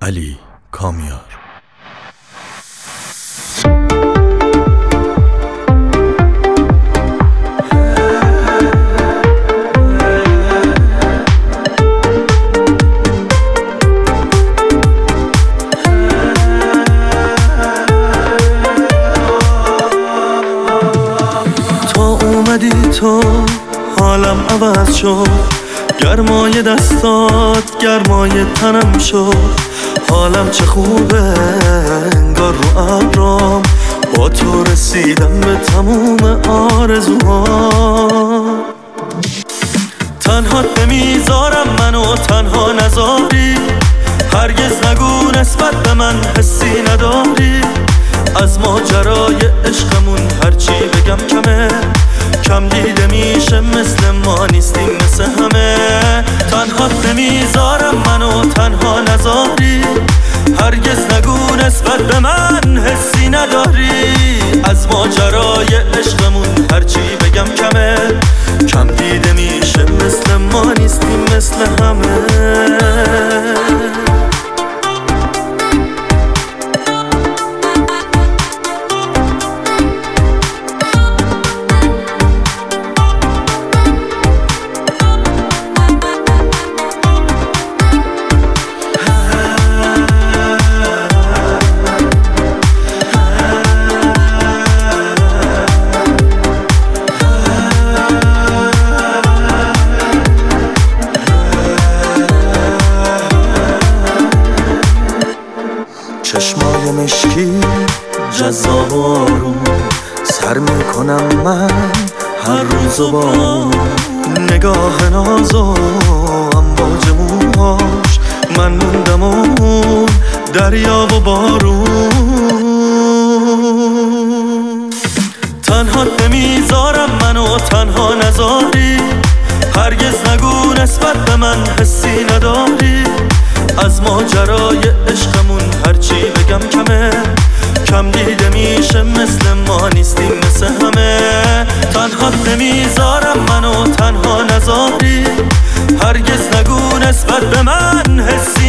علی کامیار. تو حالم عوض شد، گرمای دستات گرمای تنم شد. حالم چه خوبه انگار رو ابرام، با تو رسیدم به تموم آرزوها. تنهات نمیذارم منو تنها نذاری، هرگز نگو نسبت به من حسی نداری. از ماجرای عشقمون هرچی بگم کمه، کم دیده میشه مثل ما نیستیم مثل همه. تنهات نمیذارم منو تنها نذاری، هرگز نگو نسبت به من حسی نداری. از ماجرای عشقمون هرچی بگم کمه، کم دیده میشه مثل ما نیستیم مثل همه. چشمای مشکی جذاب و آروم، سر میکنم من هر روز و با اون. نگاه ناز و امواج موهاش، من موندم اون دریا و بارون. تنهات نمیذارم منو تنها نذاری، هرگز نگو نسبت به من حسی نداری. از ماجرای عشقمون هرچی بگم کمه، کم دیده میشه مثل ما نیستیم مثل همه. تنهات نمیذارم منو تنها نذاری، هرگز نگو نسبت به من حسی